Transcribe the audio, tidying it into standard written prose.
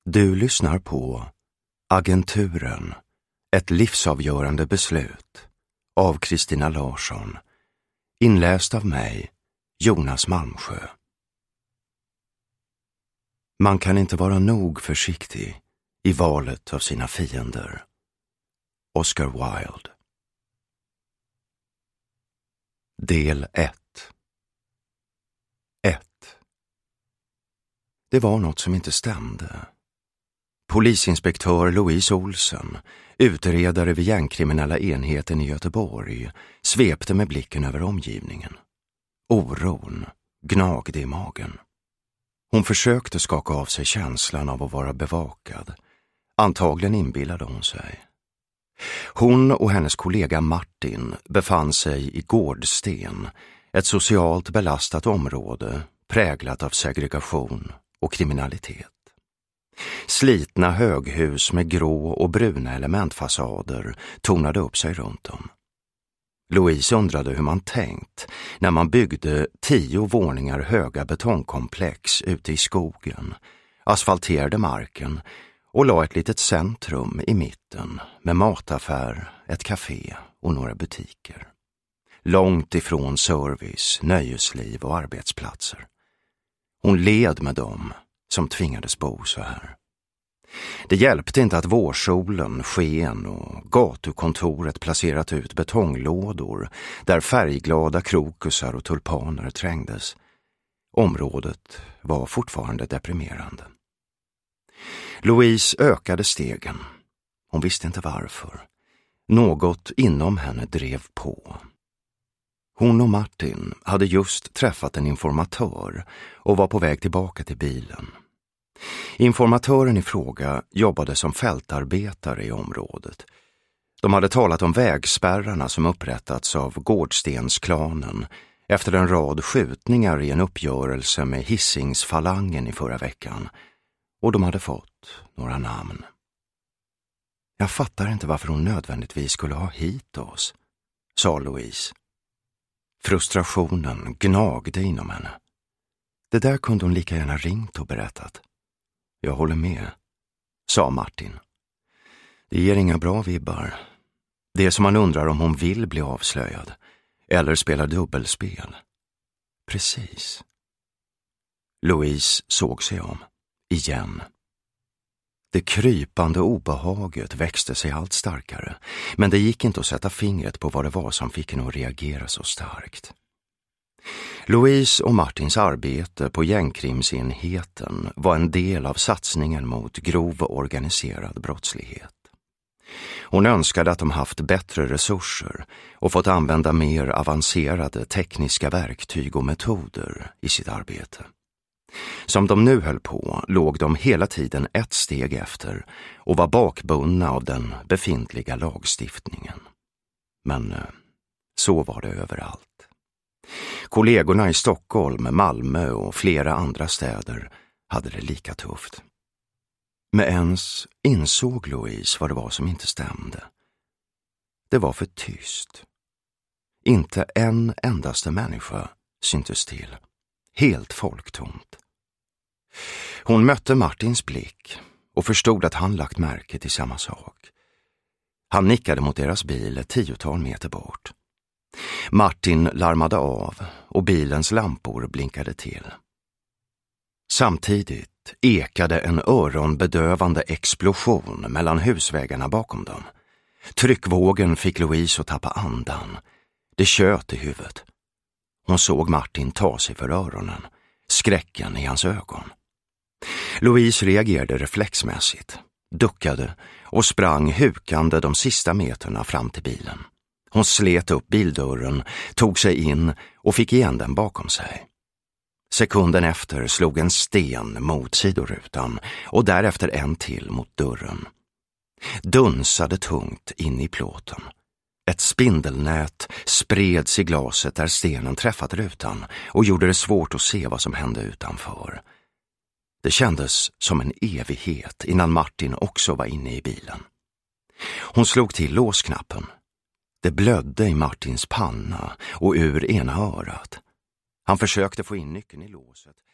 Du lyssnar på Agenturen, ett livsavgörande beslut av Kristina Larsson, inläst av mig, Jonas Malmsjö. Man kan inte vara nog försiktig i valet av sina fiender. Oscar Wilde. Del 1. 1. Det var något som inte stämde. Polisinspektör Louise Olsen, utredare vid gängkriminella enheten i Göteborg, svepte med blicken över omgivningen. Oron gnagde i magen. Hon försökte skaka av sig känslan av att vara bevakad. Antagligen inbillade hon sig. Hon och hennes kollega Martin befann sig i Gårdsten, ett socialt belastat område präglat av segregation och kriminalitet. Slitna höghus med grå och bruna elementfasader tornade upp sig runt om. Louise undrade hur man tänkt när man byggde 10 våningar höga betongkomplex ute i skogen, asfalterade marken och la ett litet centrum i mitten med mataffär, ett café och några butiker. Långt ifrån service, nöjesliv och arbetsplatser. Hon led med dem som tvingades bo så här. Det hjälpte inte att vårsolen sken och gatukontoret placerat ut betonglådor där färgglada krokusar och tulpaner trängdes. Området var fortfarande deprimerande. Louise ökade stegen. Hon visste inte varför. Något inom henne drev på. Hon och Martin hade just träffat en informatör och var på väg tillbaka till bilen. Informatören i fråga jobbade som fältarbetare i området. De hade talat om vägspärrarna som upprättats av Gårdstensklanen efter en rad skjutningar i en uppgörelse med Hisingsfalangen i förra veckan. Och de hade fått några namn. Jag fattar inte varför hon nödvändigtvis skulle ha hit oss, sa Louise. Frustrationen gnagde inom henne. Det där kunde hon lika gärna ringt och berättat. Jag håller med, sa Martin. Det ger inga bra vibbar. Det är som man undrar om hon vill bli avslöjad eller spelar dubbelspel. Precis. Louise såg sig om. Igen. Det krypande obehaget växte sig allt starkare, men det gick inte att sätta fingret på vad det var som fick henne att reagera så starkt. Louise och Martins arbete på gängkrimsenheten var en del av satsningen mot grov organiserad brottslighet. Hon önskade att de haft bättre resurser och fått använda mer avancerade tekniska verktyg och metoder i sitt arbete. Som de nu höll på låg de hela tiden ett steg efter och var bakbundna av den befintliga lagstiftningen. Men så var det överallt. Kollegorna i Stockholm, Malmö och flera andra städer hade det lika tufft. Men ens insåg Louise vad det var som inte stämde. Det var för tyst. Inte en endaste människa syntes till. Helt folktomt. Hon mötte Martins blick och förstod att han lagt märke till samma sak. Han nickade mot deras bil 10-tal meter bort. Martin larmade av och bilens lampor blinkade till. Samtidigt ekade en öronbedövande explosion mellan husväggarna bakom dem. Tryckvågen fick Louise att tappa andan. Det tjöt i huvudet. Hon såg Martin ta sig för öronen, skräcken i hans ögon. Louise reagerade reflexmässigt, duckade och sprang hukande de sista meterna fram till bilen. Hon slet upp bildörren, tog sig in och fick igen den bakom sig. Sekunden efter slog en sten mot sidorutan och därefter en till mot dörren. Dunsade tungt in i plåten. Ett spindelnät spreds i glaset där stenen träffat rutan och gjorde det svårt att se vad som hände utanför. Det kändes som en evighet innan Martin också var inne i bilen. Hon slog till låsknappen. Det blödde i Martins panna och ur ena örat. Han försökte få in nyckeln i låset